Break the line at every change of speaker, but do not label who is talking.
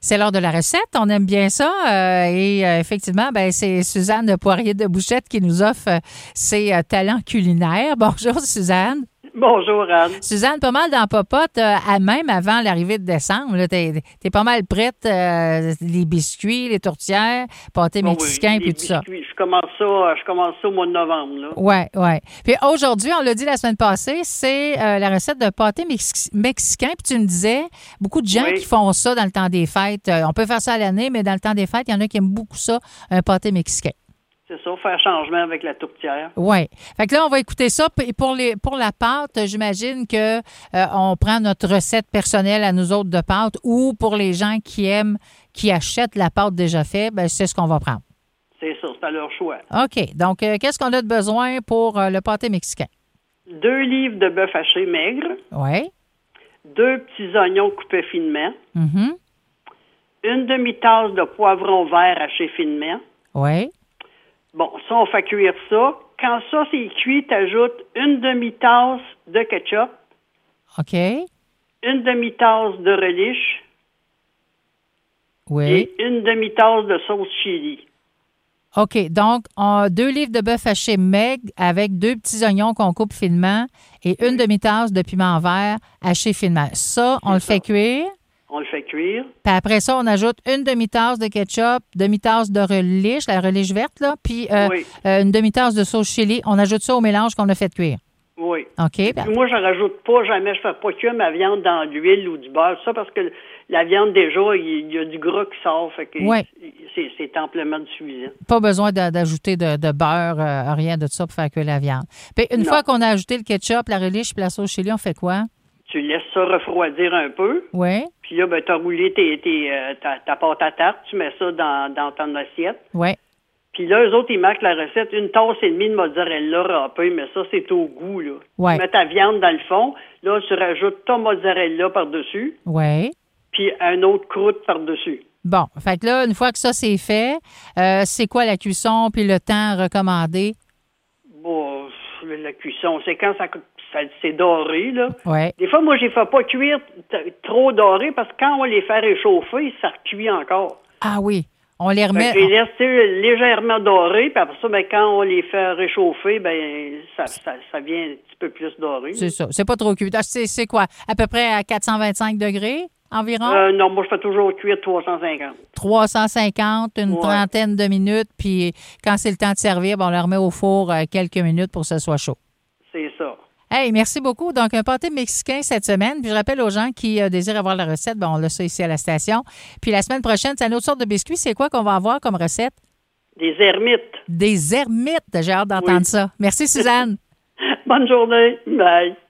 C'est l'heure de la recette. On aime bien ça. Effectivement, c'est Suzanne Poirier de Bouchette qui nous offre ses talents culinaires. Bonjour, Suzanne.
Bonjour, Anne.
Suzanne, pas mal dans Popote, même avant l'arrivée de décembre. T'es pas mal prête. Les biscuits, les tourtières, pâté mexicain puis tout ça.
Je commence ça au mois de novembre. Là.
Ouais. Puis aujourd'hui, on l'a dit la semaine passée, c'est la recette de pâté mexicain. Puis tu me disais, beaucoup de gens qui font ça dans le temps des fêtes. On peut faire ça à l'année, mais dans le temps des fêtes, il y en a qui aiment beaucoup ça, un pâté mexicain.
C'est ça, faire changement avec la tourtière.
Oui. Fait que là, on va écouter ça. Et pour la pâte, j'imagine que on prend notre recette personnelle à nous autres de pâte, ou pour les gens qui achètent la pâte déjà faite, c'est ce qu'on va prendre.
C'est ça, c'est à leur choix.
OK. Donc, qu'est-ce qu'on a de besoin pour le pâté mexicain?
2 livres de bœuf haché maigre.
Oui.
2 petits oignons coupés finement.
Mm-hmm.
1 demi-tasse de poivron vert haché finement.
Oui.
Bon, ça, on fait cuire ça. Quand ça, c'est cuit, tu ajoutes 1 demi-tasse de ketchup.
OK.
1 demi-tasse de relish.
Oui.
Et 1 demi-tasse de sauce chili.
OK. Donc, 2 livres de bœuf haché maigre avec 2 petits oignons qu'on coupe finement et 1 demi-tasse de piment vert haché finement. Ça, on le fait cuire.
On le fait cuire.
Puis après ça, on ajoute 1 demi-tasse de ketchup, demi-tasse de relish, la relish verte, là, puis 1 demi-tasse de sauce chili. On ajoute ça au mélange qu'on a fait cuire.
Oui.
OK.
Puis moi, je rajoute pas jamais, je fais pas cuire ma viande dans l'huile ou du beurre, ça, parce que la viande, déjà, il y a du gras qui sort, fait que c'est amplement suffisant.
Pas besoin d'ajouter de beurre, rien de ça pour faire cuire la viande. Puis une fois qu'on a ajouté le ketchup, la relish puis la sauce chili, on fait quoi?
Tu laisses ça refroidir un peu.
Oui.
Puis là, tu as roulé ta pâte à tarte, tu mets ça dans ton assiette.
Oui.
Puis là, eux autres, ils marquent la recette, 1 tasse et demie de mozzarella râpée, mais ça, c'est au goût, là.
Ouais.
Tu mets ta viande dans le fond, là, tu rajoutes ton mozzarella par-dessus.
Oui.
Puis un autre croûte par-dessus.
Bon, fait que là, une fois que ça, c'est fait, c'est quoi la cuisson puis le temps recommandé?
Bon, la cuisson, c'est quand c'est doré, là.
Ouais.
Des fois, moi, je les fais pas cuire trop dorés parce que quand on les fait réchauffer, ça recuit encore.
Ah oui, on les remet...
Je les laisse légèrement dorés, puis après ça, quand on les fait réchauffer, ça vient un petit peu plus doré.
C'est ça, c'est pas trop cuit. C'est quoi, à peu près à 425 degrés environ?
Non, moi, je fais toujours cuire 350.
350, une trentaine de minutes, puis quand c'est le temps de servir, on le remet au four quelques minutes pour que ce soit chaud.
C'est ça.
Hey, merci beaucoup. Donc, un pâté mexicain cette semaine. Puis je rappelle aux gens qui désirent avoir la recette, on l'a ça ici à la station. Puis la semaine prochaine, c'est une autre sorte de biscuit. C'est quoi qu'on va avoir comme recette?
Des ermites.
Des ermites. J'ai hâte d'entendre ça. Merci, Suzanne.
Bonne journée. Bye.